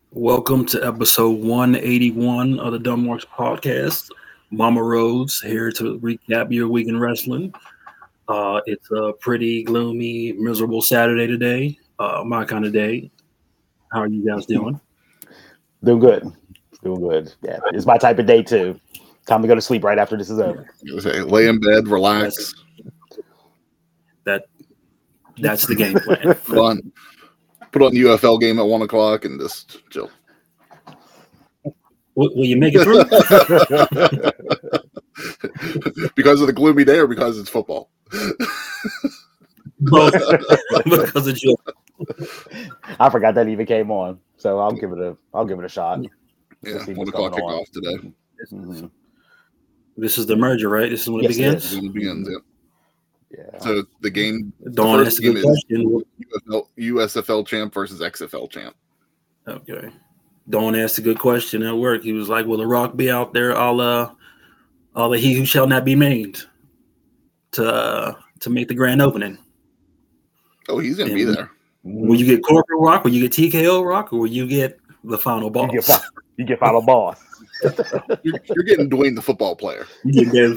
Welcome to episode 181 of the Dumbworks podcast. Mama Rhodes here to recap your week in wrestling. It's a pretty gloomy, miserable Saturday today. My kind of day. How are you guys doing? Doing good. Doing good. Yeah, it's my type of day too. Time to go to sleep right after this is over. Lay in bed, relax. That's the game plan. Put on the UFL game at 1 o'clock and just chill. Will you make it through? Because of the gloomy day or because it's football? Both. Because it's your. I forgot that even came on, so I'll give it a shot. Yeah, 1 o'clock kickoff today. Mm-hmm. This is the merger, right? This is when it begins. It begins. Yeah. So the game. Dawn, the that's first a game good is question. USFL champ versus XFL champ. Okay. Dawn asked a good question at work. He was like, "Will The Rock be out there, all the he who shall not be named, to make the grand opening?" Oh, he's gonna be there. Will you get corporate Rock? Will you get TKO Rock? Or will you get the final boss? You get final boss. You're getting Dwayne the football player. You get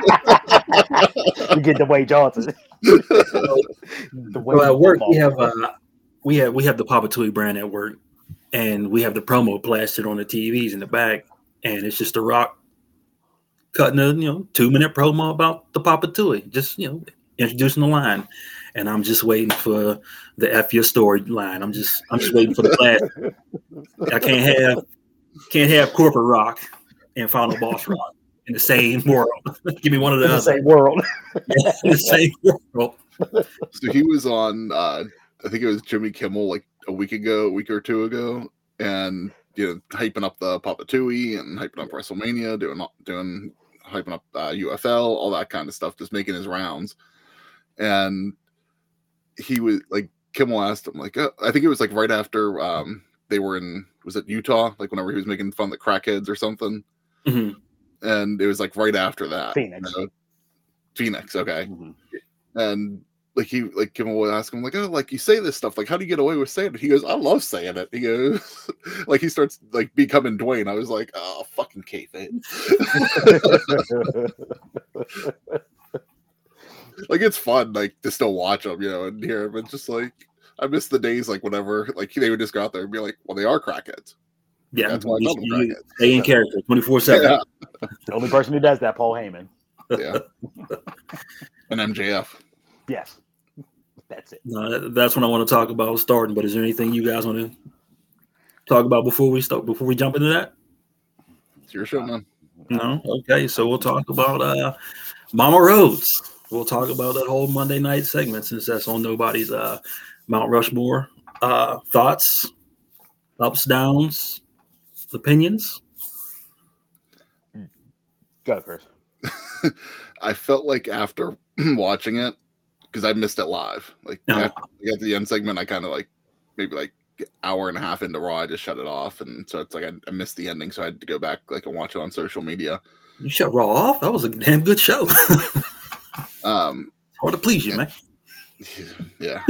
Dwayne Johnson. Well, at work we have the Papa Tui brand at work, and we have the promo plastered on the TVs in the back, and it's just The Rock cutting a 2-minute promo about the Papa Tui, just introducing the line, and I'm just waiting for the F your story line. I'm just waiting for the class. I can't have corporate Rock and final boss Rock in the same world. Give me one of the other. Same world. Yeah, in the same world. So he was on I think it was Jimmy Kimmel like a week or two ago, and hyping up the Papa Tui and hyping up WrestleMania, doing hyping up UFL, all that kind of stuff, just making his rounds. And he was like, Kimmel asked him, like, I think it was like right after they were in, was it Utah? Like whenever he was making fun of the crackheads or something. Mm-hmm. And it was like right after that. Phoenix, okay. Mm-hmm. And Kimmel would ask him, like, oh, like you say this stuff, like how do you get away with saying it? He goes, I love saying it. He goes, like he starts like becoming Dwayne. I was like, oh, fucking kayfabe. Like it's fun, like to still watch them, and hear them. It's just like I miss the days like whenever like they would just go out there and be like, well, they are crackheads. Yeah, that's why I call them crackheads. Stay in character 24/7. Yeah. The only person who does that, Paul Heyman. Yeah. And MJF. Yes. That's it. No, that's what I want to talk about starting. But is there anything you guys want to talk about before we jump into that? It's your show, man. No? Okay, so we'll talk about Mama Rhodes. We'll talk about that whole Monday night segment since that's on nobody's Mount Rushmore. Thoughts, ups, downs, opinions? Go, Chris. I felt like after watching it, because I missed it live. Like at the end segment, I kind of like maybe like hour and a half into Raw, I just shut it off, and so it's like I missed the ending, so I had to go back like and watch it on social media. You shut Raw off? That was a damn good show. Hard to please you, man. Yeah.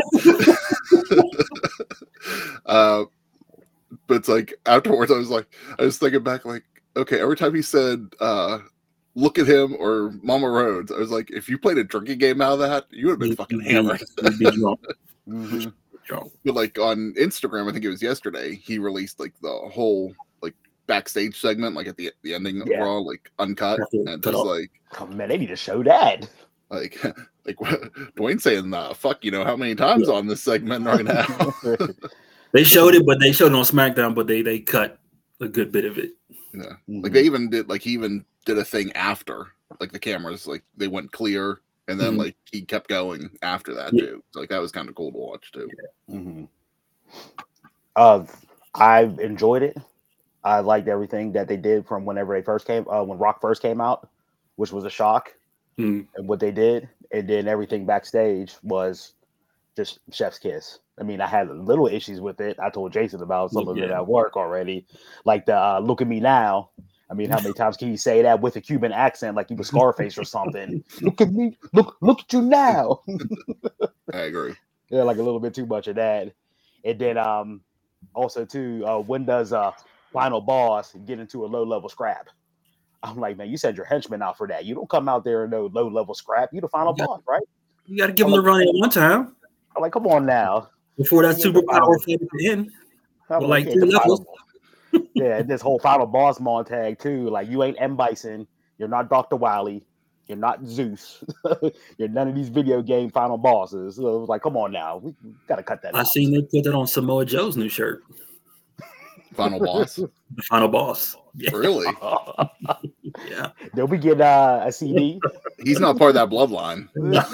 But it's like afterwards, I was thinking back, like, okay, every time he said, look at him or Mama Rhodes, I was like, if you played a drinking game out of that, you would have been fucking hammered. You'd be drunk. Mm-hmm. But like on Instagram, I think it was yesterday, he released like the whole like backstage segment, like at the ending of Raw, like uncut, and just like, oh man, they need to show that. Like Dwayne saying, fuck, how many times on this segment right now. They showed it, but they showed it on SmackDown, but they cut a good bit of it. Yeah. Mm-hmm. Like they even did a thing after, like the cameras, like they went clear, and then like he kept going after that too. So, like that was kind of cool to watch too. Yeah. Mm-hmm. I enjoyed it. I liked everything that they did from whenever they first came, when Rock first came out, which was a shock. And what they did, and then everything backstage was just chef's kiss. I mean, I had little issues with it. I told Jason about some of it at work already, like the "look at me now." I mean, how many times can you say that with a Cuban accent, like you were Scarface or something? Look at me, look at you now. I agree. Yeah, like a little bit too much of that. And then Also, too, when does Final Boss get into a low level scrap? I'm like, man, you send your henchmen out for that. You don't come out there in no low level scrap. You the Final Boss, right? You got to give him the run at one time. I'm like, come on now. Before that superpower fight at the end. With like 3 levels. Yeah, this whole Final Boss montage too. Like, you ain't M. Bison. You're not Dr. Wily. You're not Zeus. You're none of these video game final bosses. So it was like, come on now. We got to cut that out. I seen they put that on Samoa Joe's new shirt. Final Boss? The Final Boss. Yeah. Really? Yeah. They'll be getting a CD. He's not part of that bloodline.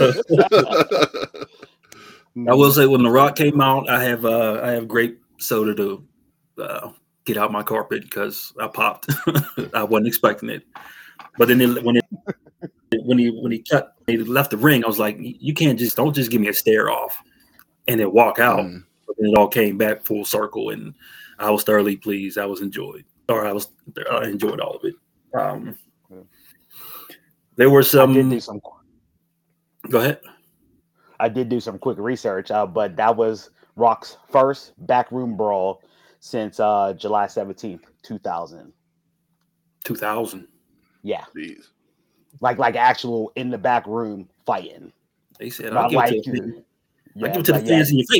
I will say, when The Rock came out, I have grape soda to get out my carpet because I popped. I wasn't expecting it. But then when he left the ring, I was like, you don't just give me a stare off and then walk out. But then it all came back full circle, and I was thoroughly pleased. I enjoyed all of it. There were some. Go ahead. I did do some quick research, but that was Rock's first backroom brawl since July 17th, 2000. 2000. Yeah. Jeez. Like actual in the back room fighting. They said, I'll give it to the fans in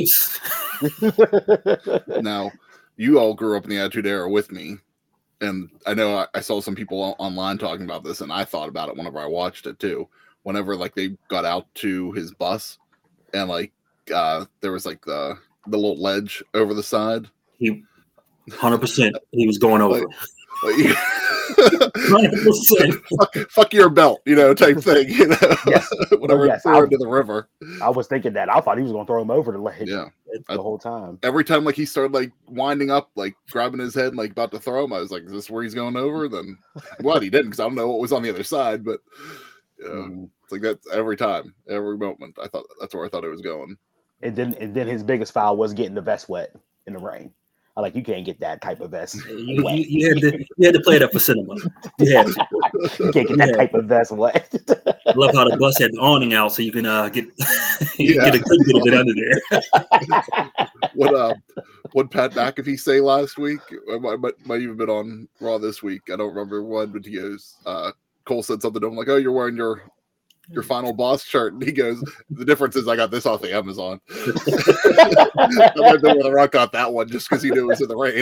your face. Now, you all grew up in the Attitude Era with me. And I know I saw some people online talking about this, and I thought about it whenever I watched it too. Whenever like they got out to his bus, and like there was like the little ledge over the side. 100%. He was going over. 100%. Fuck your belt, type thing. Yes. Whenever threw into the river. I was thinking that. I thought he was going to throw him over the ledge. Yeah. The whole time. Every time like he started like winding up, like grabbing his head, and, like about to throw him, I was like, "Is this where he's going over?" Then, well, he didn't, because I don't know what was on the other side. But it's like that's every time, every moment. I thought that's where I thought it was going. And then his biggest foul was getting the vest wet in the rain. I like, you can't get that type of vest. You had to play it up for cinema. You had to. You can't get that type of vest wet. I love how the bus had the awning out, so you can get get a good bit of it under there. What Pat McAfee say last week? Might even been on Raw this week. I don't remember when, but he goes, Cole said something to him like, "Oh, you're wearing your Final Boss shirt," and he goes, "The difference is I got this off the Amazon." I might know whether Rock got that one just because he knew it was in the rain.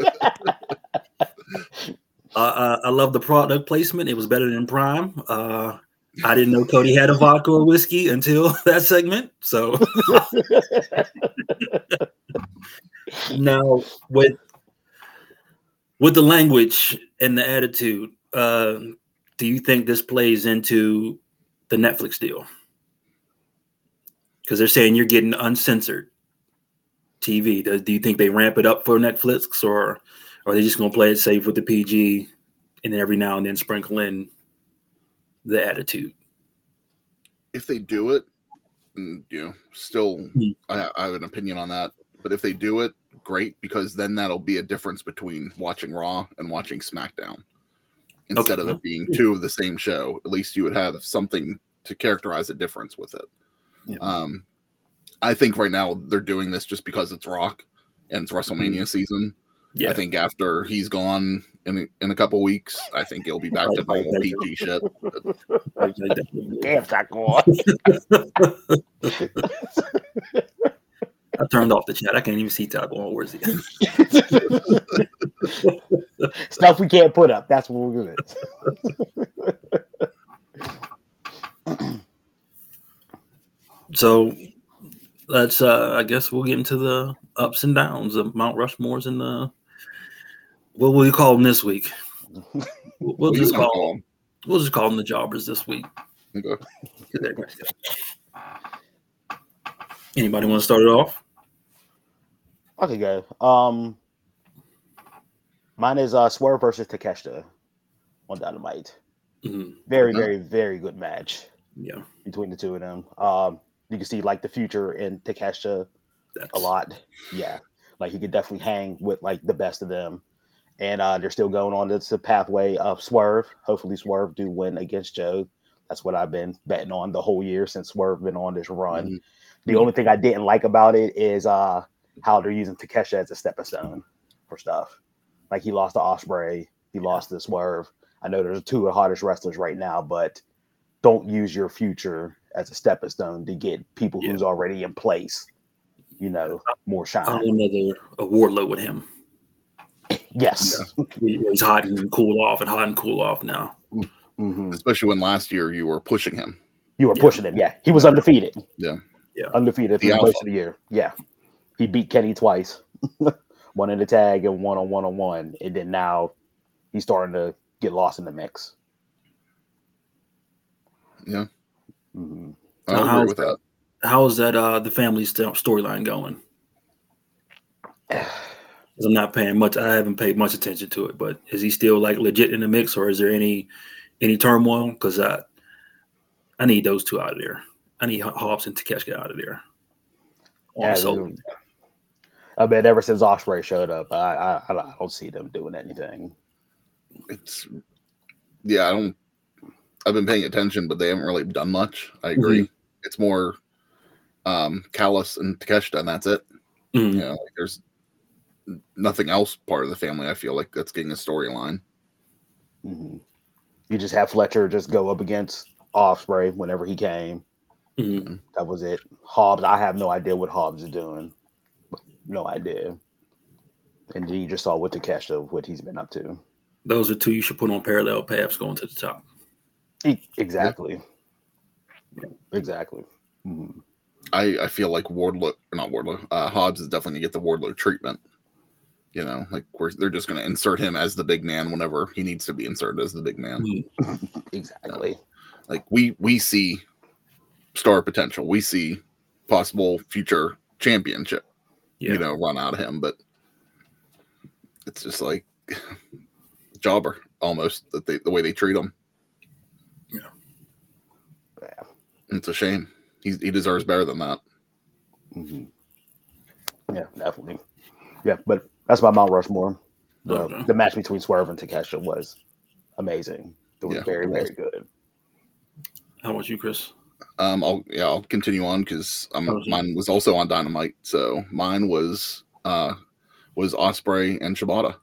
I love the product placement. It was better than Prime. I didn't know Cody had a vodka or whiskey until that segment. So now with the language and the attitude, do you think this plays into the Netflix deal? Because they're saying you're getting uncensored TV. Do you think they ramp it up for Netflix, or are they just going to play it safe with the PG and then every now and then sprinkle in the attitude? If they do it, still, I have an opinion on that. But if they do it, great, because then that'll be a difference between watching Raw and watching SmackDown. Instead of it being two of the same show, at least you would have something to characterize a difference with it. Yeah. I think right now they're doing this just because it's Rock and it's WrestleMania season. Yeah. I think after he's gone in a couple weeks, I think he'll be back to normal PG shit. Damn, Taco. I turned off the chat. I can't even see Taco. Where's he? Stuff we can't put up. That's what we're good. So let's I guess we'll get into the ups and downs of Mount Rushmore's and the what will we call them this week? We'll just call them the jobbers this week. Okay. Anybody want to start it off? Okay, go. Mine is Swerve versus Takeshita on Dynamite. Mm-hmm. Very, very, very good match. Yeah, between the two of them. You can see like the future in Takeshita a lot. Yeah, like he could definitely hang with like the best of them, and they're still going on this pathway of Swerve. Hopefully, Swerve do win against Joe. That's what I've been betting on the whole year since Swerve been on this run. Mm-hmm. The only thing I didn't like about it is how they're using Takeshita as a stepping stone for stuff. Like he lost to Ospreay, he lost to Swerve. I know there's two of the hottest wrestlers right now, but don't use your future as a stepping stone to get people who's already in place, more shine. I want another Wardlow with him. Yes. He's hot and cool off and hot and cool off now. Mm-hmm. Especially when last year you were pushing him. You were pushing him, yeah. He was undefeated. Yeah. Undefeated for most of the year. Yeah. He beat Kenny twice. One in the tag and one on one. And then now he's starting to get lost in the mix. Yeah. Mm-hmm. I agree with that. How is that the family storyline going? I'm not paying much. I haven't paid much attention to it, but is he still like legit in the mix, or is there any turmoil? Because I need those two out of there. I need Hobbs and Takeshita out of there. I bet ever since Ospreay showed up, I don't see them doing anything. I've been paying attention, but they haven't really done much. I agree. Mm-hmm. It's more Callis and Takeshita, and that's it. Mm-hmm. There's nothing else part of the family. I feel like that's getting a storyline. Mm-hmm. You just have Fletcher just go up against Ospreay whenever he came. Mm-hmm. That was it. Hobbs, I have no idea what Hobbs is doing. No idea. And you just saw with Takeshita what he's been up to. Those are two you should put on parallel paths going to the top. Exactly. Yeah. Exactly. Mm-hmm. I feel like Hobbs is definitely going to get the Wardlow treatment. They're just going to insert him as the big man whenever he needs to be inserted as the big man. Exactly. We see star potential. We see possible future championship, run out of him. But it's just like jobber almost the way they treat him. Yeah. It's a shame. He deserves better than that. Mm-hmm. Yeah, definitely. Yeah, but that's my Mount Rushmore. The match between Swerve and Takeshita was amazing. It was very, very good. How about you, Chris? I'll continue on because mine was also on Dynamite. So mine was Ospreay and Shibata.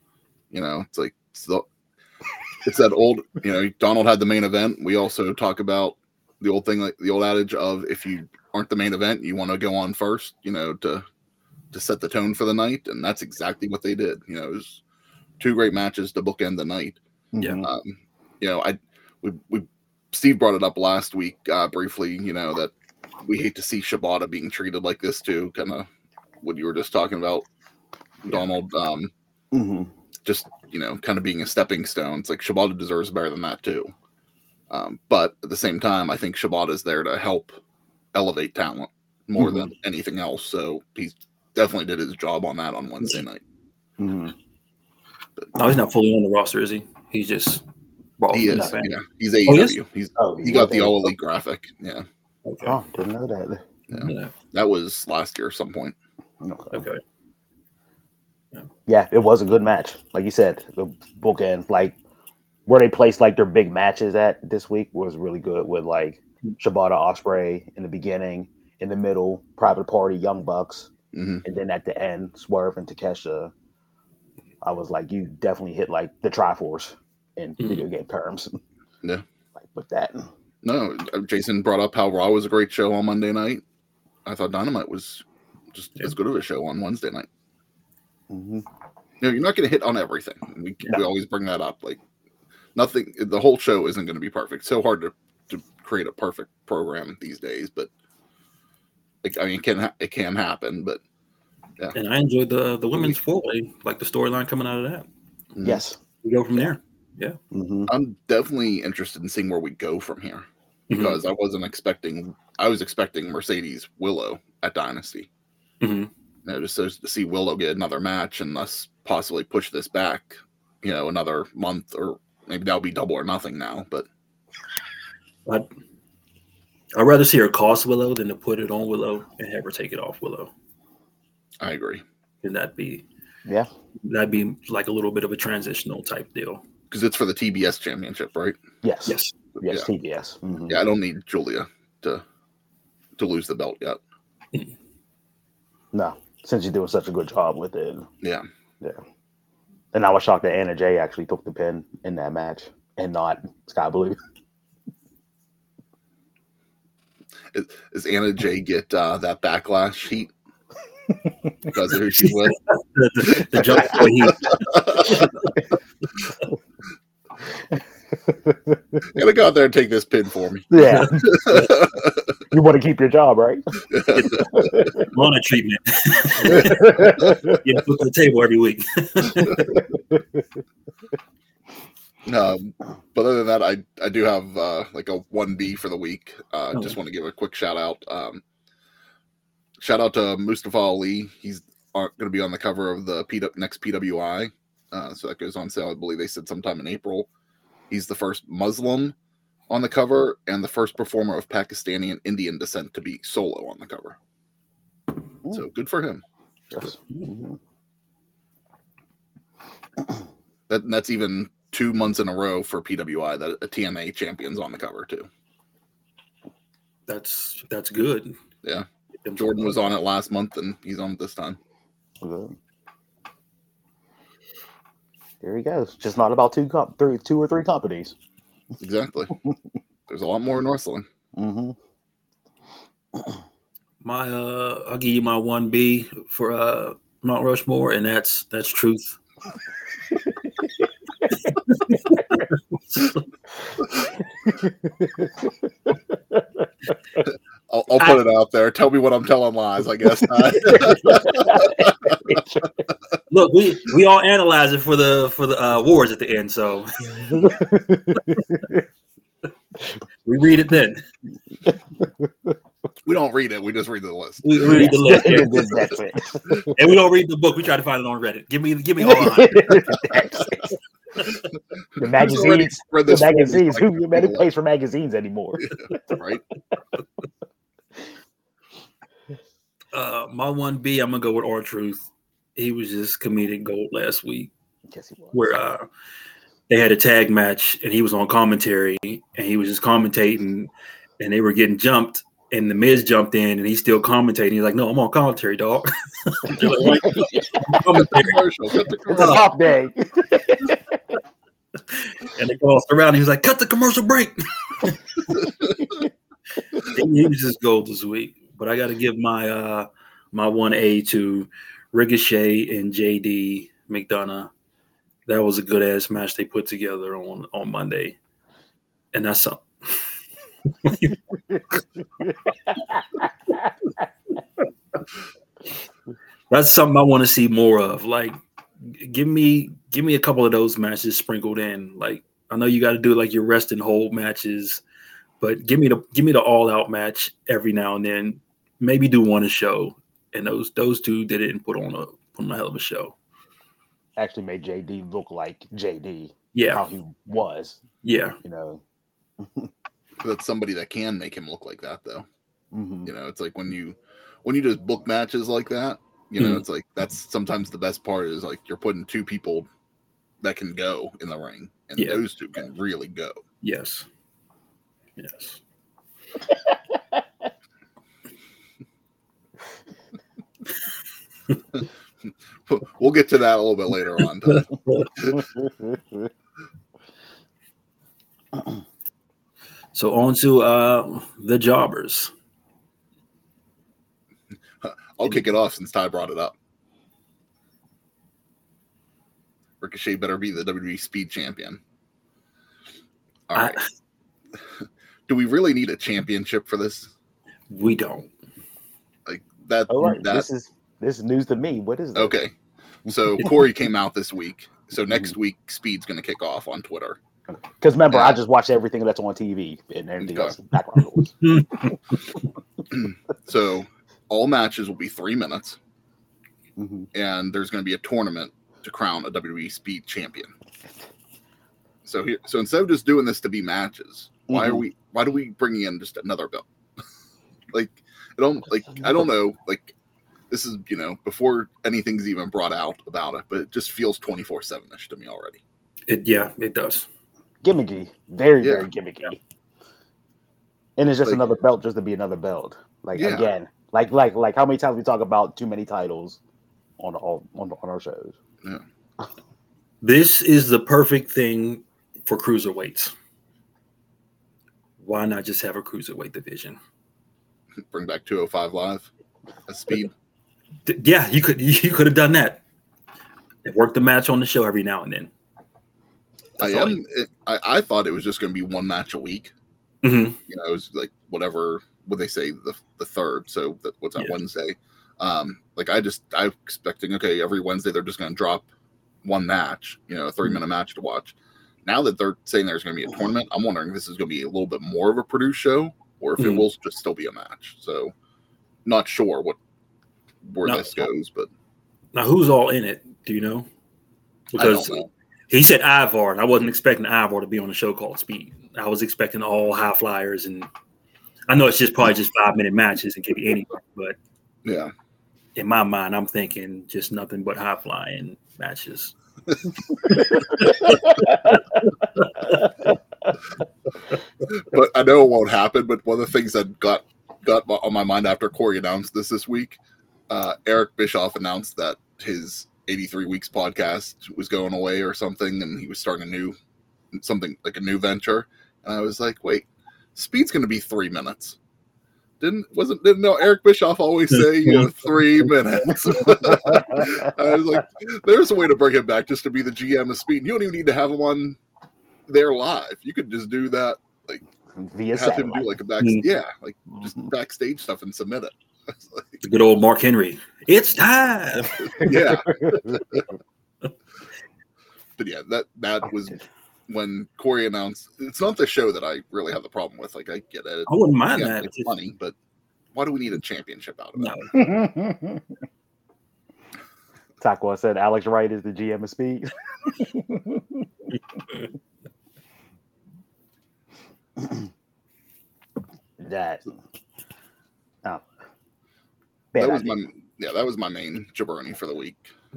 It's that old. Donald had the main event. We also talk about the old thing, like the old adage of if you aren't the main event, you want to go on first. To set the tone for the night, and that's exactly what they did. It was two great matches to bookend the night. Yeah. Steve brought it up last week briefly. That we hate to see Shibata being treated like this too. Kind of what you were just talking about, Donald. Just kind of being a stepping stone. It's like Shibata deserves better than that too. But at the same time, I think Shibata is there to help elevate talent more than anything else. So he's definitely did his job on that on Wednesday night. Mm-hmm. No, he's not fully on the roster, is he? He's just he is. Yeah, he's AEW. He got the All Elite graphic. Yeah. Okay. Oh, didn't know that. Yeah. That was last year at some point. Okay. Yeah, it was a good match. Like you said, the bookend, like where they placed like their big matches at this week was really good with like Shibata Ospreay in the beginning, in the middle, Private Party, Young Bucks. Mm-hmm. And then at the end, Swerve and Takeshita. I was like, you definitely hit like the Triforce in video game terms. Yeah. Like with that. No, Jason brought up how Raw was a great show on Monday night. I thought Dynamite was just as good of a show on Wednesday night. Mm-hmm. You're not going to hit on everything. We always bring that up. Like nothing, the whole show isn't going to be perfect. It's so hard to create a perfect program these days, but it can happen, but yeah. And I enjoyed the women's four-way, like the storyline coming out of that. Yes, we go from there. Yeah, I'm definitely interested in seeing where we go from here because I was expecting Mercedes Willow at Dynasty. Just so to see Willow get another match and thus possibly push this back, another month, or maybe that'll be Double or Nothing now. But I'd rather see her cost Willow than to put it on Willow and have her take it off Willow. I agree. And that'd be like a little bit of a transitional type deal. Because it's for the TBS championship, right? Yes. Yeah. TBS. Mm-hmm. Yeah, I don't need Julia to lose the belt yet. No. Since you're doing such a good job with it. Yeah. And I was shocked that Anna Jay actually took the pin in that match and not Sky Blue. Does Anna Jay get that backlash heat because of who she's with? the jump heat. Gotta go out there and take this pin for me. Yeah. You want to keep your job, right? On a treatment. Get put to the table every week. But other than that, I do have like a 1B for the week. Just want to give a quick shout out. Shout out to Mustafa Ali. He's going to be on the cover of the next PWI. So that goes on sale, I believe they said sometime in April. He's the first Muslim on the cover and the first performer of Pakistani and Indian descent to be solo on the cover. Ooh. So good for him. Yes. That's even 2 months in a row for PWI that a TNA champion's on the cover too. That's good. Yeah. Jordan was on it last month and he's on it this time. Good. There he goes. Just not about two or three companies. Exactly. There's a lot more in wrestling. Mm-hmm. I'll give you my 1B for Mount Rushmore, and that's Truth. I'll put it out there. Tell me what I'm telling lies, I guess. Look, we all analyze it for the awards at the end, so we read it then. We don't read it. We just read the list. We read the list, That's it. And we don't read the book. We try to find it on Reddit. Give me all the magazines. The magazines. Who pays for magazines anymore? Yeah, right. My 1B, I'm gonna go with R-Truth. He was just comedic gold last week. Yes, he was. Where they had a tag match and he was on commentary and he was just commentating and they were getting jumped and the Miz jumped in and he's still commentating. He's like, "No, I'm on commentary, dog." Like, it's a top day. And they crossed around and he was like, "Cut the commercial break." He was just gold this week. But I got to give my 1A to Ricochet and JD McDonough. That was a good ass match they put together on Monday, and that's something. That's something I want to see more of. Like, give me a couple of those matches sprinkled in. Like, I know you got to do like your rest and hold matches, but give me the all out match every now and then. Maybe do one a show, and those two did it and put on a hell of a show. Actually made JD look like JD. Yeah, how he was. Yeah, you know, that's somebody that can make him look like that, though. Mm-hmm. You know, it's like when you just book matches like that. You know, it's like that's sometimes the best part is like you're putting two people that can go in the ring, and those two can really go. Yes. We'll get to that a little bit later on. So on to the jobbers. I'll kick it off since Ty brought it up. Ricochet better be the WWE Speed Champion. All right. Do we really need a championship for this? We don't. Like that. All right. This is news to me. What is that? Okay. So Corey came out this week. So next week, Speed's going to kick off on Twitter. Because remember, I just watch everything that's on TV and everything else in background noise. So all matches will be 3 minutes, mm-hmm. and there's going to be a tournament to crown a WWE Speed Champion. So instead of just doing this to be matches, why do we bring in just another belt? I don't know. Like, this is, before anything's even brought out about it, but it just feels 24/7-ish to me already. It does. Gimmicky. Very, very gimmicky. And it's just another belt just to be another belt. Like, again, Like how many times we talk about too many titles on our shows? Yeah. This is the perfect thing for cruiserweights. Why not just have a cruiserweight division? Bring back 205 Live as Speed. Yeah, you could have done that. Work the match on the show every now and then. I thought it was just going to be one match a week. Mm-hmm. You know, it was like whatever would they say the third. So what's that Wednesday? Like I'm expecting every Wednesday they're just going to drop one match. You know, a 3-minute match to watch. Now that they're saying there's going to be a tournament, I'm wondering if this is going to be a little bit more of a produced show or if it will just still be a match. So, not sure where this goes, but now who's all in it? Do you know? Because I don't know. He said Ivar, and I wasn't expecting Ivar to be on a show called Speed. I was expecting all high flyers, and I know it's probably just 5-minute matches. It could be anybody, but yeah, in my mind, I'm thinking just nothing but high flying matches. But I know it won't happen. But one of the things that got on my mind after Corey announced this week, Eric Bischoff announced that his 83 Weeks podcast was going away or something, and he was starting a new venture. And I was like, wait, Speed's going to be 3 minutes. Didn't know Eric Bischoff always say 3 minutes? I was like, there's a way to bring him back just to be the GM of Speed. You don't even need to have him on there live. You could just do that, like via have satellite. him do like just backstage stuff and submit it. Like, the good old Mark Henry. It's time. Yeah. But yeah, that was when Corey announced. It's not the show that I really have the problem with. Like, I get it. I wouldn't mind that. It's funny, but why do we need a championship out of it? No. Takwa said Alex Wright is the GM of Speed. That was my main jabroni for the week.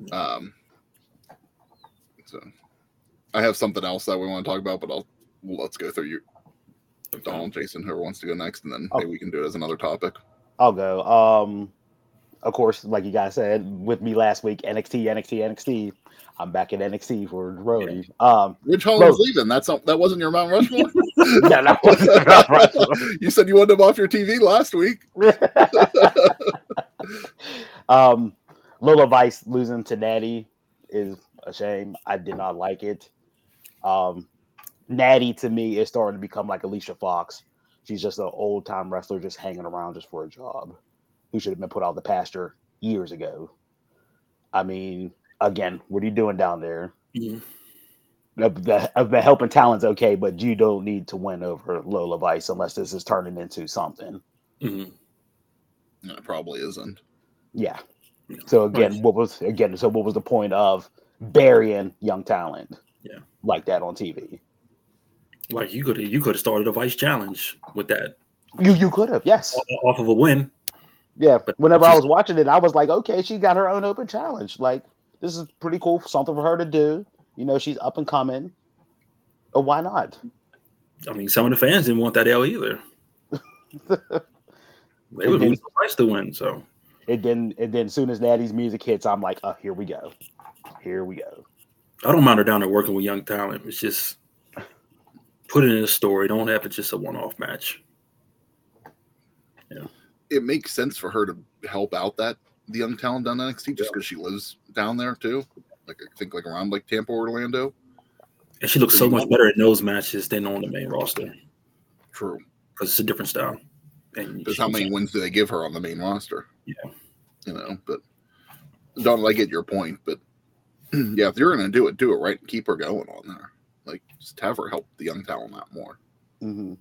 So I have something else that we want to talk about, but let's go through Donald, Jason, whoever wants to go next, and then maybe we can do it as another topic. I'll go. Of course, like you guys said, with me last week, NXT. I'm back at NXT for Brody. Ridge Holland's leaving. That wasn't your Mount Rushmore? No, that wasn't Mount Rushmore. You said you wanted him off your TV last week. Lola Vice losing to Natty is a shame. I did not like it. Natty to me is starting to become like Alicia Fox. She's just an old time wrestler just hanging around just for a job, who should have been put out of the pasture years ago. I mean, again, what are you doing down there? Mm-hmm. The helping talent's okay, but you don't need to win over Lola Vice unless this is turning into something. Mm-hmm. No, it probably isn't. Yeah. So again, what was the point of burying young talent? Yeah, like that on TV. Like you could have started a Vice challenge with that. You could have, yes, off of a win. Yeah, but whenever I was watching it, I was like, okay, she got her own open challenge. Like, this is pretty cool, something for her to do. You know, she's up and coming. But why not? I mean, some of the fans didn't want that L either. They would lose the Vice to win. So, and then as soon as Natty's music hits, I'm like, oh, here we go. I don't mind her down there working with young talent. It's just put it in a story. Don't have it just a one-off match. Yeah. It makes sense for her to help out the young talent down NXT just because she lives down there too. Like I think like around like Tampa, Orlando. And she looks so much better in those matches than on the main roster. True. Because it's a different style. Because how many wins do they give her on the main roster? Yeah. You know, but Donald, I get your point, but yeah, if you're going to do it right and keep her going on there. Like, just have her help the young talent out more. Mm-hmm.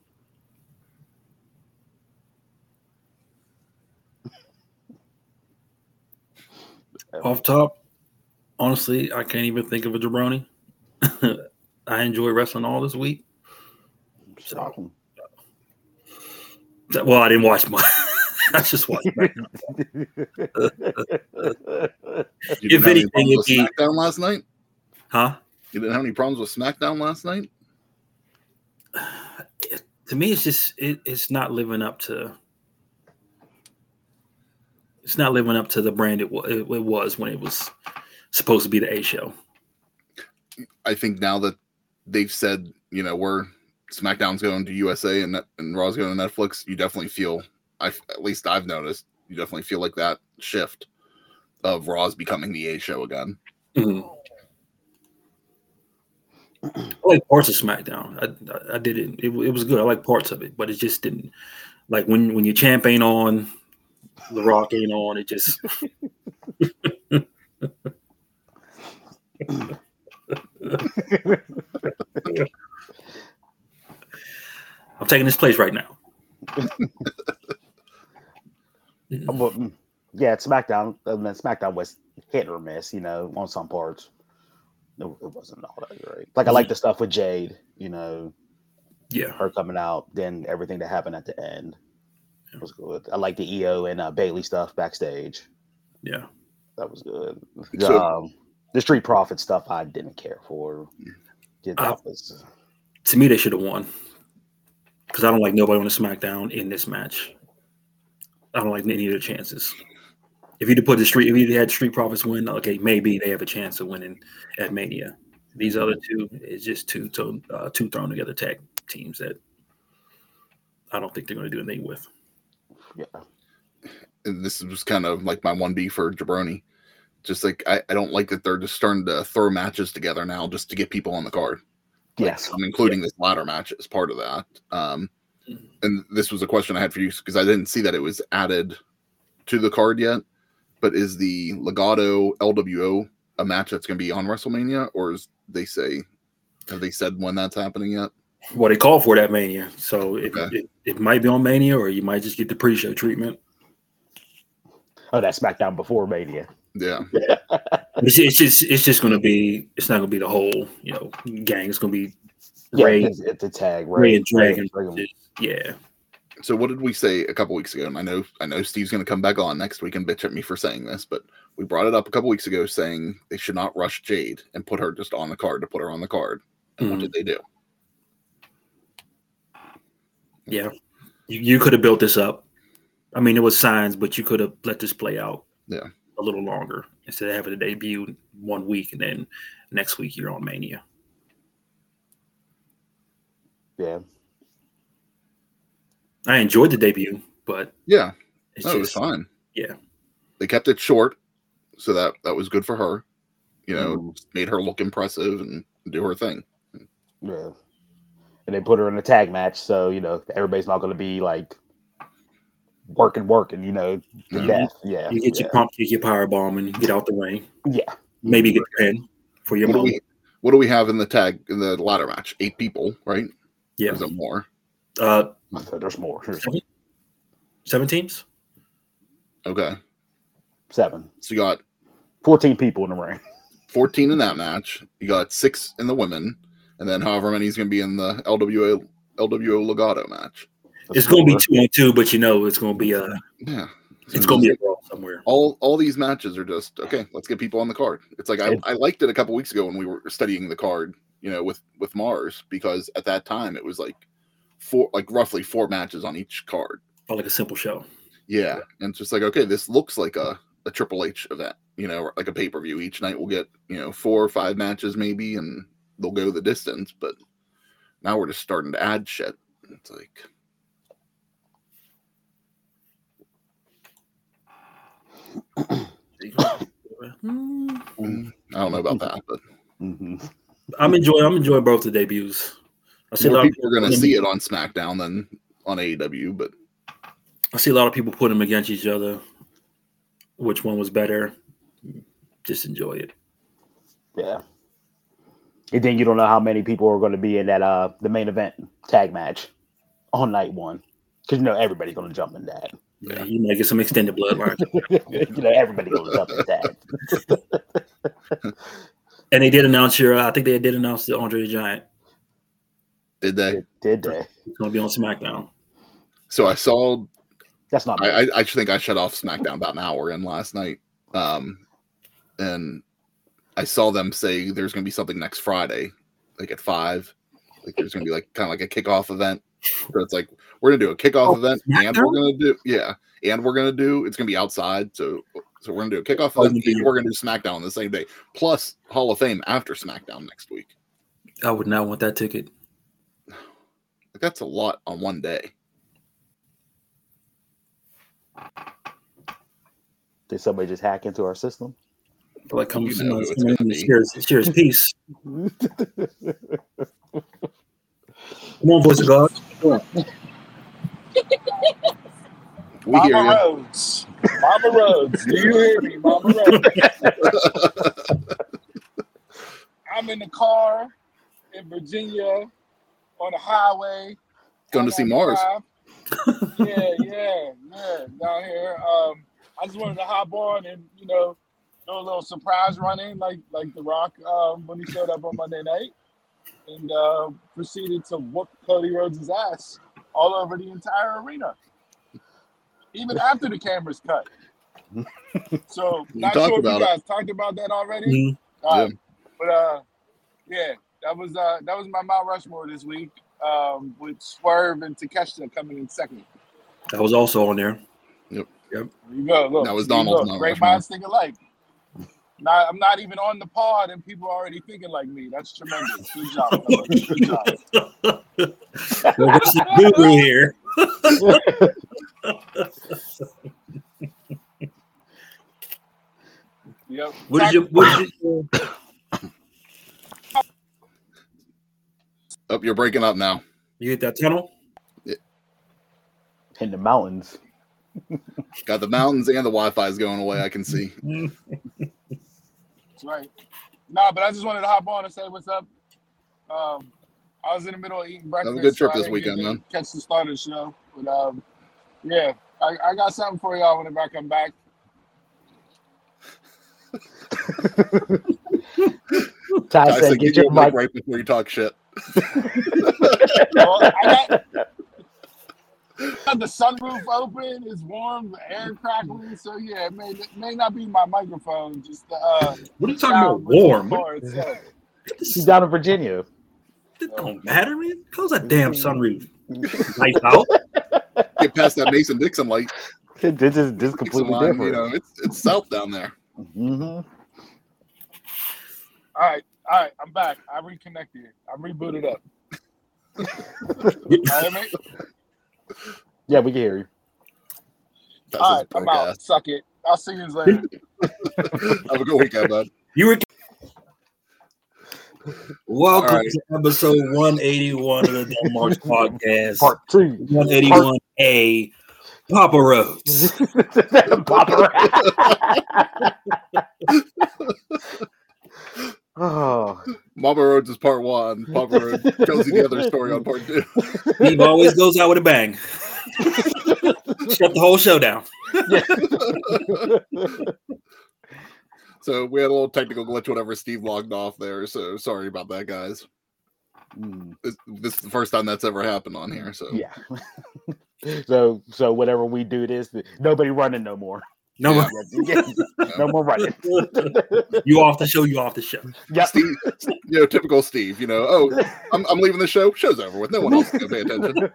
Off top, honestly, I can't even think of a jabroni. I enjoy wrestling all this week. So, well, I didn't watch much. I just watched. If anything, it'd be SmackDown last night. Huh? You didn't have any problems with SmackDown last night? To me, it's just it's not living up to It's not living up to the brand it was when it was supposed to be the A show. I think now that they've said, we're SmackDown's going to USA and Raw's going to Netflix, you definitely feel, at least I've noticed, you definitely feel like that shift of Raw's becoming the A show again. Mm-hmm. I like parts of SmackDown. I did it. It was good. I like parts of it, but it just didn't. Like when your champ ain't on, The Rock ain't on. It just. I'm taking this place right now. Well, yeah, SmackDown. SmackDown was hit or miss, on some parts. It wasn't all that great. Like I like the stuff with Jade, yeah, her coming out, then everything that happened at the end was good. I like the EO and Bailey stuff backstage. Yeah, that was good. The Street Profit stuff I didn't care for. To me, they should have won because I don't like nobody on the SmackDown in this match. I don't like any of their chances. If you'd had Street Profits win, okay, maybe they have a chance of winning at Mania. These other two is just two thrown together tag teams that I don't think they're going to do anything with. Yeah, and this was kind of like my 1B for Jabroni. Just like I don't like that they're just starting to throw matches together now just to get people on the card. Yes, I'm including this ladder match as part of that. And this was a question I had for you because I didn't see that it was added to the card yet. But is the Legado LWO a match that's going to be on WrestleMania, or have they said when that's happening yet? Well, they called for that Mania, so it might be on Mania, or you might just get the pre-show treatment. Oh, that's SmackDown before Mania. Yeah. it's just going to be. It's not going to be the whole gang. It's going to be Ray. It's a tag. Ray and Dragon. Yeah. So what did we say a couple weeks ago? And I know Steve's going to come back on next week and bitch at me for saying this, but we brought it up a couple weeks ago saying they should not rush Jade and put her just on the card to put her on the card. And what did they do? Yeah. You could have built this up. I mean, it was signs, but you could have let this play out a little longer instead of having a debut 1 week and then next week you're on Mania. Yeah. I enjoyed the debut, but it was fine. Yeah, they kept it short, so that was good for her. Made her look impressive and do her thing. Yeah, and they put her in a tag match, so everybody's not going to be like working, to death. Yeah, you get your pump, kick your power bomb, and get out the ring. Yeah, maybe get the pin for your moment. What do we have in the ladder match? 8 people, right? Yeah, is there more? There's more. 7 teams. Okay. 7. So you got 14 people in the ring. 14 in that match. You got 6 in the women, and then however many is going to be in the LWO Legado match. It's going to be 2-on-2, but it's going to be it's going to be a brawl somewhere. All these matches are just okay. Let's get people on the card. It's like I liked it a couple weeks ago when we were studying the card, with Mars, because at that time it was roughly 4 matches on each card. Oh, like a simple show. Yeah, and it's just like, okay, this looks like a Triple H event, like a pay-per-view. Each night we'll get 4 or 5 matches maybe, and they'll go the distance. But now we're just starting to add shit. It's like, I don't know about that, but I'm enjoying both the debuts. I see more a lot people are going to see it on SmackDown than on AEW, but I see a lot of people put them against each other. Which one was better? Just enjoy it. Yeah. And then you don't know how many people are going to be in that the main event tag match on night 1, because everybody's going to jump in that. Yeah, you might get some extended bloodline. Everybody's going to jump in that. And they did announce I think they did announce the Andre the Giant. Did they? Did they? It's going to be on SmackDown. So I saw. That's not. I think I shut off SmackDown about an hour in last night, and I saw them say there's going to be something next Friday, like at 5. Like there's going to be kind of like a kickoff event So it's like we're gonna do a kickoff event, and we're gonna do it's gonna be outside. So we're gonna do a kickoff event, and we're gonna do SmackDown on the same day, plus Hall of Fame after SmackDown next week. I would not want that ticket. That's a lot on one day. Did somebody just hack into our system? Like, come share his piece. Come on, voice of God. Mama Rhodes. Mama Rhodes. Do you hear me, Mama Rhodes? I'm in the car in Virginia on the highway. Going to see Mars. Yeah. Down here. I just wanted to hop on and, do a little surprise running like The Rock when he showed up on Monday night, and proceeded to whoop Cody Rhodes' ass all over the entire arena, even after the cameras cut. So not sure if you guys talked about that already. Mm-hmm. But that was my Mount Rushmore this week, with Swerve and Takeshita coming in second. That was also on there. Yep. There you go. Look, that was Donald's Mount Great Rushmore. minds think alike. I'm not even on the pod, and people are already thinking like me. That's tremendous. Good job. Good job. Well, what's the guru here? Yep. What did you Oh, you're breaking up now. You hit that tunnel? Yeah. In the mountains. Got the mountains and the Wi-Fi is going away. I can see. That's right. Nah, but I just wanted to hop on and say what's up. I was in the middle of eating breakfast. That was a good trip this weekend, man. Catch the start of the show. But I got something for y'all whenever I come back. Ty said, "Get your mic right before you talk shit." Well, I got the sunroof open. It's warm, the air crackling. So yeah, it may not be my microphone. Just what are you talking about? Warm? She's down in Virginia. It don't matter, man. Close that damn sunroof. Lights out. Get past that Mason Dixon light. This is completely different. It's south down there. Mm-hmm. All right, I'm back. I reconnected. I'm rebooted up. All right, mate? Yeah, we can hear you. All right, I'm out. Suck it. I'll see you later. Have a good weekend, bud. Welcome to episode 181 of the Dumb Marks Podcast. Part 2. 181A. Papa Rhodes. Oh, Mama Rhodes is part 1. Papa Rhodes tells you the other story on part 2. Steve always goes out with a bang. Shut the whole show down. So we had a little technical glitch whenever Steve logged off there. So sorry about that, guys. This is the first time that's ever happened on here. So yeah. So whenever we do this, nobody running no more. No more running. You off the show. You off the show. Yeah. Steve, typical Steve. I'm leaving the show. Show's over with. No one else is gonna pay attention.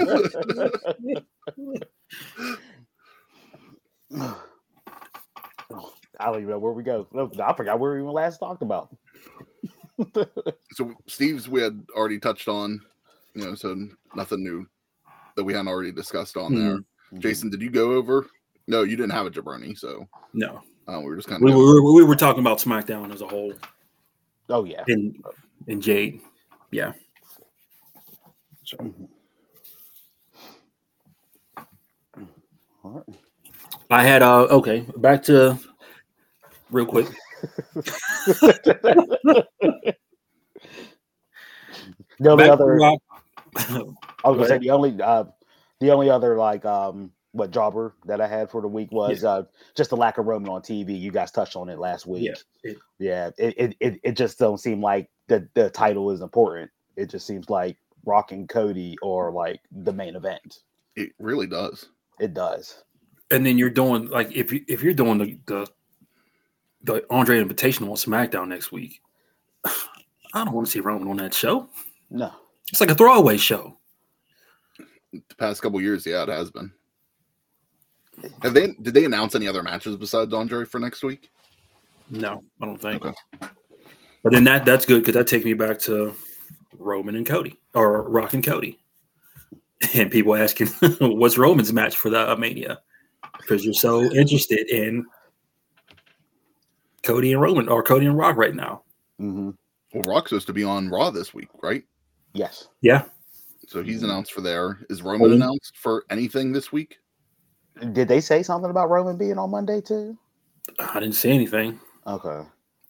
I don't even know where we go. I forgot where we even last talked about. So Steve's we had already touched on, so nothing new that we hadn't already discussed on there. Mm-hmm. Jason, did you go over? No, you didn't have a jabroni, so no. We were just kind of we were talking about SmackDown as a whole. Oh yeah, and Jade, yeah. So. All right. I had okay. Back to real quick. The only other, I was gonna say the only other jobber that I had for the week was just the lack of Roman on TV. You guys touched on it last week. It just don't seem like the title is important. It just seems like Rock and Cody or like the main event. It really does. It does. And then you're doing if you're doing the Andre Invitational on SmackDown next week, I don't want to see Roman on that show. No, it's like a throwaway show. The past couple years, yeah, it has been. Did they announce any other matches besides Andre for next week? No, I don't think. Okay. But then that's good because that takes me back to Roman and Cody, or Rock and Cody. And people asking, what's Roman's match for the Mania? Because you're so interested in Cody and Roman, or Cody and Rock right now. Mm-hmm. Well, Rock's supposed to be on Raw this week, right? Yes. Yeah. So he's announced for there. Is Roman announced for anything this week? Did they say something about Roman being on Monday too? I didn't see anything. Okay.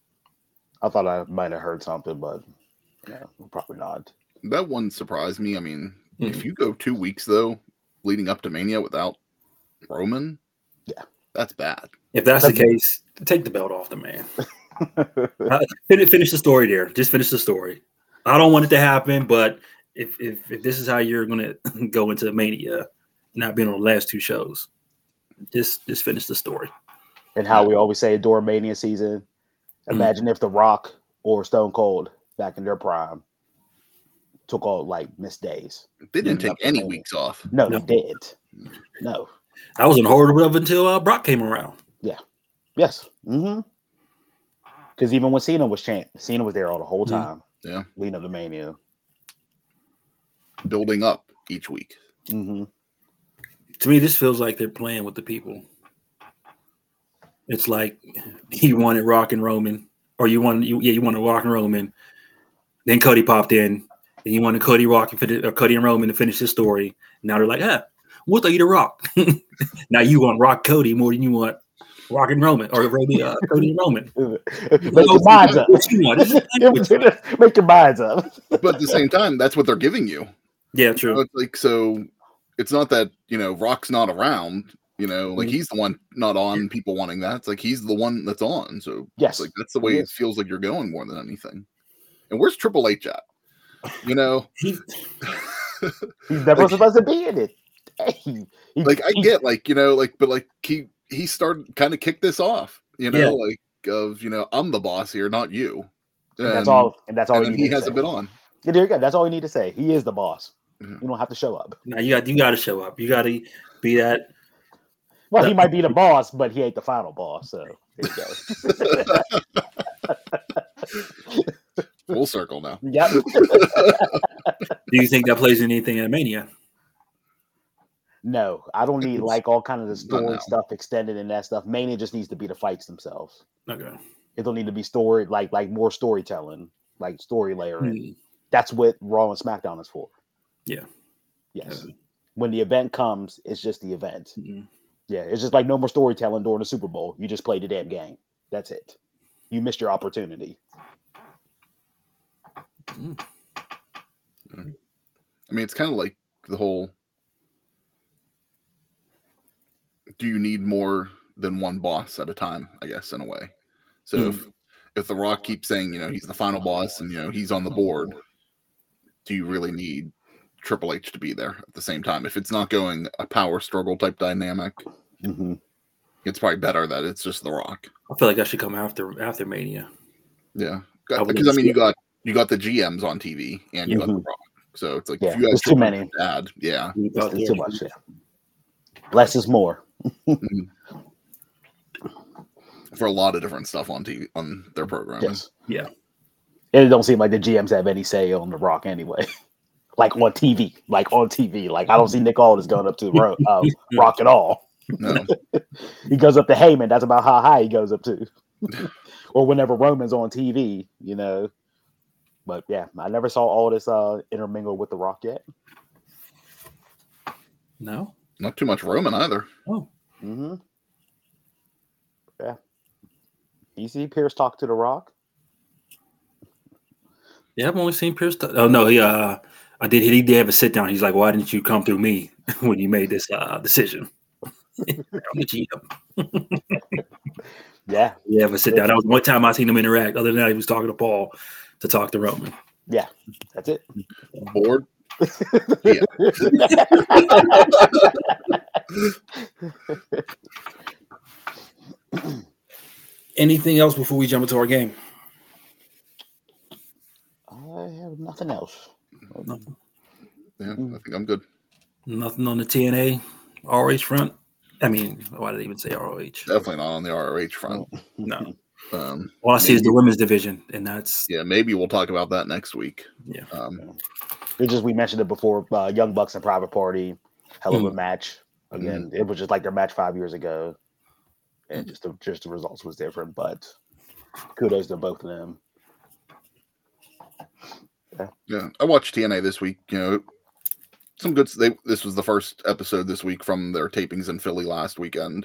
I thought I might have heard something, but yeah, probably not. That one surprised me. I mean, if you go 2 weeks though, leading up to Mania without Roman, yeah, that's bad. If that's the case, take the belt off the man. Finish the story there. Just finish the story. I don't want it to happen, but if this is how you're going to go into Mania, not being on the last 2 shows, just finish the story. And how we always say during Mania season, imagine if The Rock or Stone Cold back in their prime took all missed days. They didn't take any weeks off. No, they didn't. No. I was unheard of until Brock came around. Yeah. Yes. Mm-hmm. Because even when Cena was Cena was there all the whole time. Yeah. Leading up to Mania. Building up each week. Mm-hmm. To me, this feels like they're playing with the people. It's like he wanted Rock and Roman, or you wanted Rock and Roman. Then Cody popped in, and you wanted Cody and Roman to finish his story. Now they're like, we'll throw you to Rock. Now you want Rock Cody more than you want Rock and Roman, or Cody and Roman. Make your minds up. Make your minds up. But at the same time, that's what they're giving you. Yeah, true. So it's not that Rock's not around. He's the one not on. People wanting that. It's like he's the one that's on. So yes, that's the way it feels like you're going more than anything. And where's Triple H at? He's never supposed to be in it. I get but he started kind of kicked this off. I'm the boss here, not you. And that's all. He hasn't been on. Yeah, there you go. That's all you need to say. He is the boss. You don't have to show up. No, you got to show up. You got to be that. Well, he might be the boss, but he ain't the final boss. So there you go. Full circle now. Yep. Do you think that plays anything at Mania? No, I don't need all kind of the story stuff extended in that stuff. Mania just needs to be the fights themselves. Okay. It don't need to be story like more storytelling, like story layering. That's what Raw and SmackDown is for. Yeah. Yes. When the event comes, it's just the event. Mm-hmm. Yeah, it's just like no more storytelling during the Super Bowl. You just played the damn game. That's it. You missed your opportunity. I mean, it's kind of like the whole, do you need more than one boss at a time, I guess, in a way. So if The Rock keeps saying, he's the final boss and, he's on the board, do you really need Triple H to be there at the same time? If it's not going a power struggle type dynamic, it's probably better that it's just The Rock. I feel like that should come after Mania. Yeah, because you got the GMs on TV and you got The Rock, so it's like if you guys too many. Bad, yeah, it's too much. Yeah. Less is more. For a lot of different stuff on TV on their programming. Yes. Yeah, and it don't seem like the GMs have any say on The Rock anyway. Like on TV, I don't see Nick Aldis going up to Rock at all. No, he goes up to Heyman. That's about how high he goes up to. Or whenever Roman's on TV, But yeah, I never saw all this intermingle with The Rock yet. No, not too much Roman either. Oh, yeah. You see Pierce talk to The Rock? Yeah, I've only seen Pierce. Oh no, he He did have a sit down. He's like, "Why didn't you come through me when you made this decision?" I'm the GM. Yeah. Yeah, but sit down. That was one time I seen him interact. Other than that, he was talking to Paul to talk to Roman. Yeah, that's it. Bored? Yeah. Anything else before we jump into our game? I have nothing else. Yeah, I think I'm good. Nothing on the TNA ROH front. I mean, why did I even say ROH? Definitely not on the ROH front. No. All I see is the women's division, and that's maybe we'll talk about that next week. Yeah. We mentioned it before. Young Bucks and Private Party, hell of a match. Again, it was just like their match 5 years ago, and just the results was different. But kudos to both of them. Yeah, I watched TNA this week. Some good. This was the first episode this week from their tapings in Philly last weekend.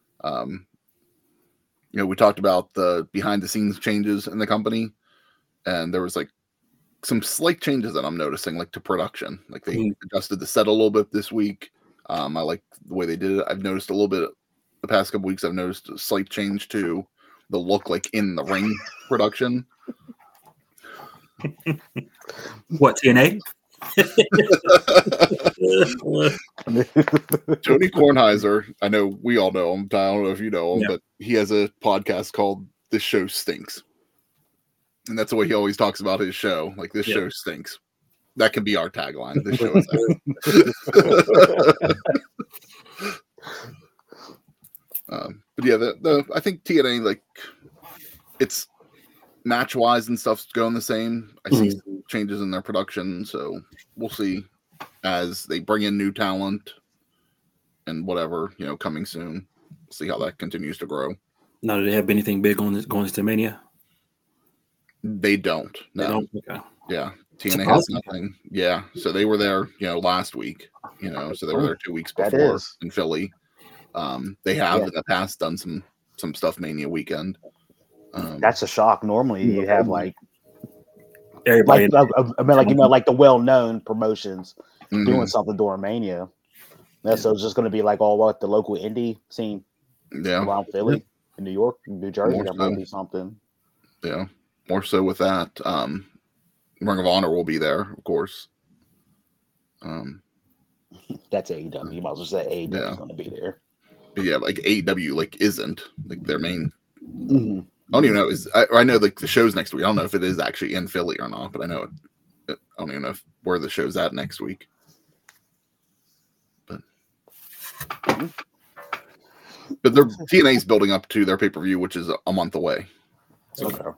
We talked about the behind the scenes changes in the company, and there was like some slight changes that I'm noticing, like to production. Like they adjusted the set a little bit this week. I like the way they did it. I've noticed a little bit the past couple weeks. I've noticed a slight change to the look, like in the ring production. What, TNA? Tony Kornheiser, I know we all know him. I don't know if you know him, but he has a podcast called "This Show Stinks," and that's the way he always talks about his show. Like, this show stinks. That could be our tagline. This show is but yeah, I think TNA, like, it's match wise and stuff's going the same. I see some changes in their production, so we'll see as they bring in new talent and whatever, coming soon. We'll see how that continues to grow. Now, do they have anything big on this going to Mania? They don't. No. They don't? Okay. Yeah. TNA has nothing. Yeah. So they were there, last week, so they were there 2 weeks before in Philly. They have in the past done some stuff Mania weekend. That's a shock. Normally you have like everybody, like the well-known promotions doing something during Mania. So it's just going to be like all the local indie scene around Philly, in New York, New Jersey. That might be something. Yeah, more so with that. Ring of Honor will be there, of course. That's AEW. You might as well say AEW is going to be there. But yeah, like AEW, like isn't like their main. I don't even know. I know like the show's next week. I don't know if it is actually in Philly or not, but I know I don't even know where the show's at next week. But their TNA's building up to their pay-per-view, which is a month away. So. Okay.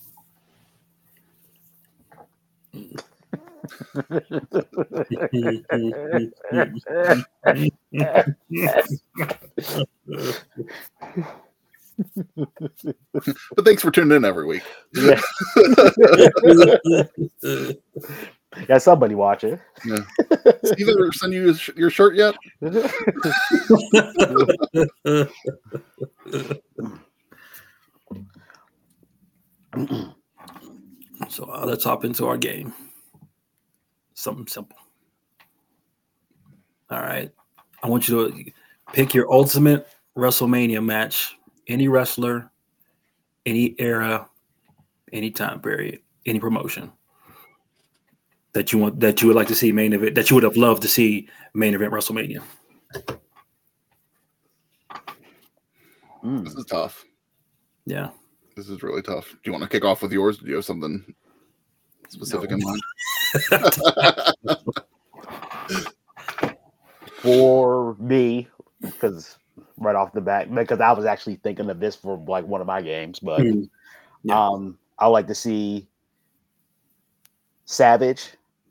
But thanks for tuning in every week. Yeah. Got somebody watching. Yeah. Steve ever send you your shirt yet? So let's hop into our game. Something simple. All right. I want you to pick your ultimate WrestleMania match. Any wrestler, any era, any time period, any promotion that you would like to see main event, that you would have loved to see main event WrestleMania. This is tough. Yeah. This is really tough. Do you want to kick off with yours? Do you have something specific in mind? For me, because right off the bat, because I was actually thinking of this for like one of my games, but I like to see Savage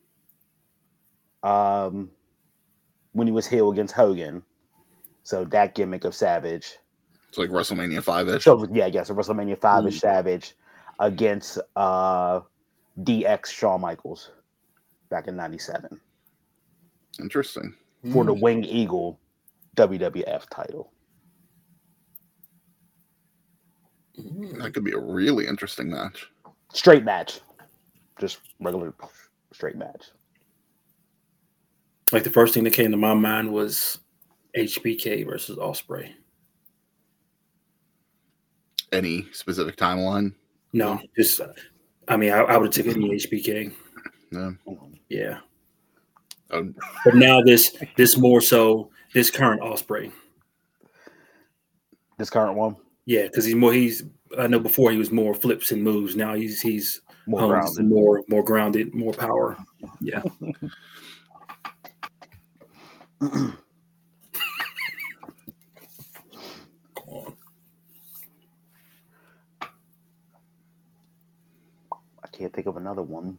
when he was heel against Hogan. So that gimmick of Savage. It's like WrestleMania 5-ish. So yeah, so WrestleMania 5-ish Savage against DX Shawn Michaels back in '97. Interesting. For the Winged Eagle WWF title. That could be a really interesting match. Straight match. Just regular straight match. Like the first thing that came to my mind was HBK versus Ospreay. Any specific timeline? No, just I would take any HBK. No. Yeah. But now this more so this current Ospreay. This current one? Yeah, because I know before he was more flips and moves. Now he's more grounded. more grounded, more power. Yeah. I can't think of another one.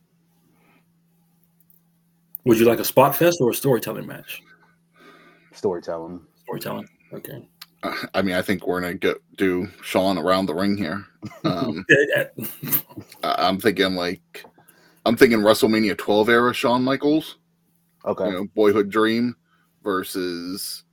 Would you like a spot fest or a storytelling match? Storytelling. Storytelling. Okay. I mean, I think we're gonna do Shawn around the ring here. I'm thinking WrestleMania 12 era Shawn Michaels. Okay. You know, Boyhood Dream versus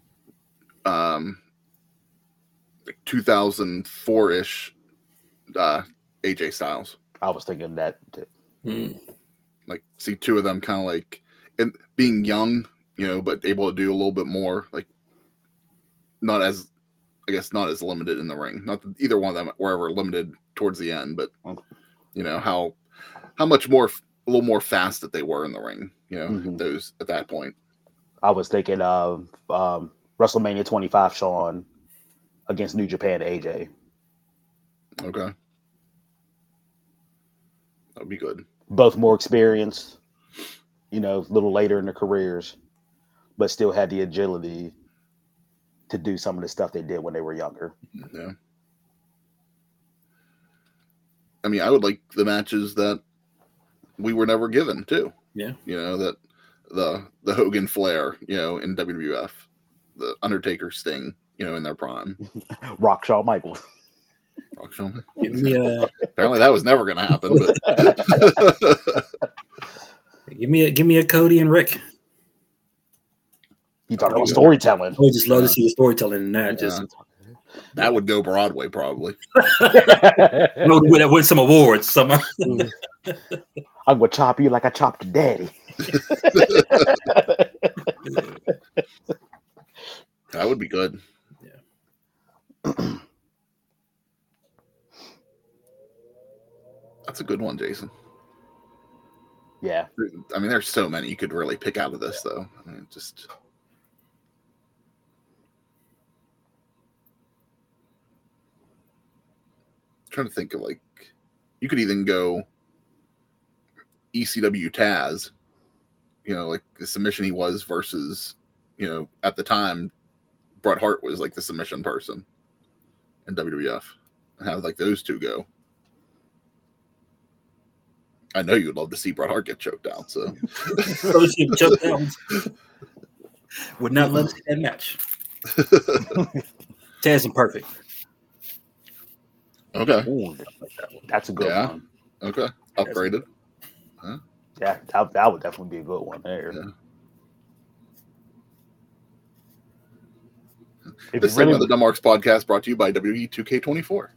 2004-ish AJ Styles. I was thinking that. Like, see two of them kind of like being young, you know, but able to do a little bit more. Like, not as limited in the ring. Not that either one of them were ever limited towards the end, but you know how much more, a little more fast that they were in the ring. You know, those at that point. I was thinking of WrestleMania 25 Shawn against New Japan AJ. Okay, that'd be good. Both more experienced, you know, a little later in their careers, but still had the agility to do some of the stuff they did when they were younger. Yeah. I mean, I would like the matches that we were never given too. Yeah. You know, that the Hogan Flair, you know, in WWF, the Undertaker Sting, you know, in their prime. Rock Shawn Michaels. Rock Shawn. Yeah. Apparently that was never going to happen. But give me a Cody and Rick. You talking about storytelling? I would just love to see the storytelling in that. Just that would go Broadway probably. Win some awards. Some. I'm gonna chop you like I chopped your daddy. That would be good. Yeah. That's a good one, Jason. Yeah. I mean, there's so many you could really pick out of this, though. I mean, just. Trying to think of, like, you could even go ECW Taz, you know, like the submission he was versus, you know, at the time, Bret Hart was like the submission person in WWF, and have like those two go. I know you'd love to see Bret Hart get choked out, so. Choked out. Would not love to see that match. Taz and Perfect. Okay. Ooh, that's a good one. Okay. Upgraded. Huh? Yeah, that would definitely be a good one there. Yeah. This segment of the Dumb Marks podcast brought to you by WWE 2K24.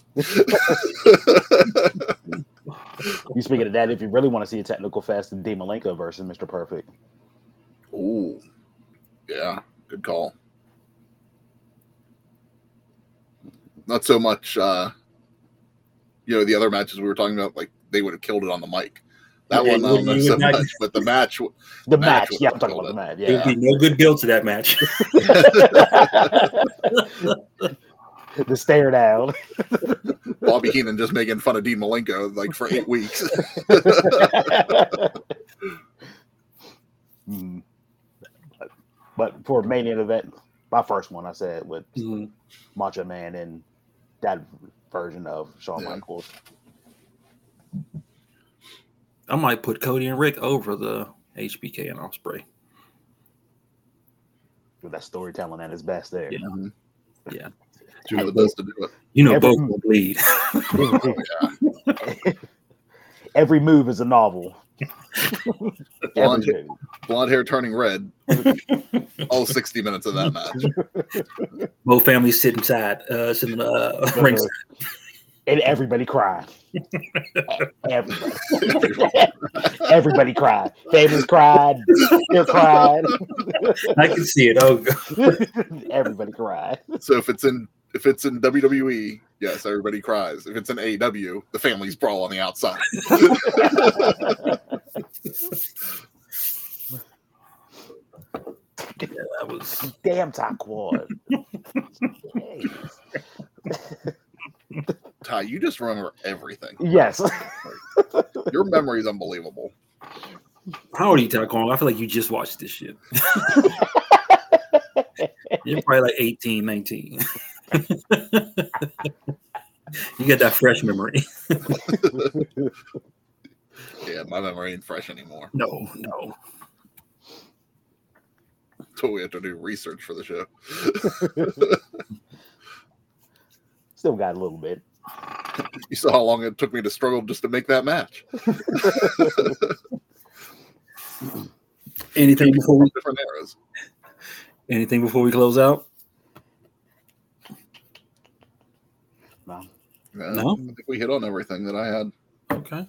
You speaking of that, if you really want to see a technical fest, Dean Malenko versus Mr. Perfect. Ooh. Yeah. Good call. Not so much you know, the other matches we were talking about, like they would have killed it on the mic. That one, I don't know so much, but the match. The match, yeah, I'm talking about the match. Yeah. There'd be no good build to that match. The stare down. Bobby Heenan just making fun of Dean Malenko like for 8 weeks. But for a Mania event, my first one I said with Macho Man and that version of Shawn Michaels. I might put Cody and Rick over the HBK and Ospreay. With that storytelling at its best there. Yeah. Yeah. Two of the best to do it. You know, both will bleed. Every move is a novel. Blonde hair turning red. All 60 minutes of that match. Both families sit inside, ringside. And everybody cried. Everybody cried. Families cried. They cried. I can see it. Oh, God. Everybody cried. So if it's in WWE, yes, everybody cries. If it's in AEW, the families brawl on the outside. Yeah, that was damn Taquan. Ty, you just remember everything. Yes. Your memory is unbelievable. How old are you, Taquan? I feel like you just watched this shit. You're probably like 18, 19. You get that fresh memory. Yeah, my memory ain't fresh anymore. No. So we have to do research for the show. Still got a little bit. You saw how long it took me to struggle just to make that match. Anything before we different eras. Anything before we close out? No. I think we hit on everything that I had. Okay.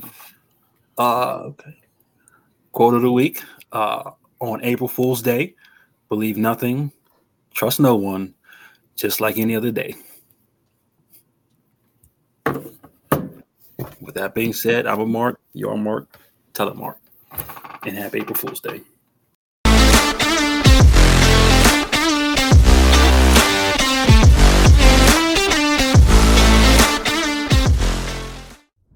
Okay. Quote of the week. On April Fool's Day, believe nothing, trust no one, just like any other day. With that being said, I'm a Mark, you're Mark, tell it Mark, and happy April Fool's Day.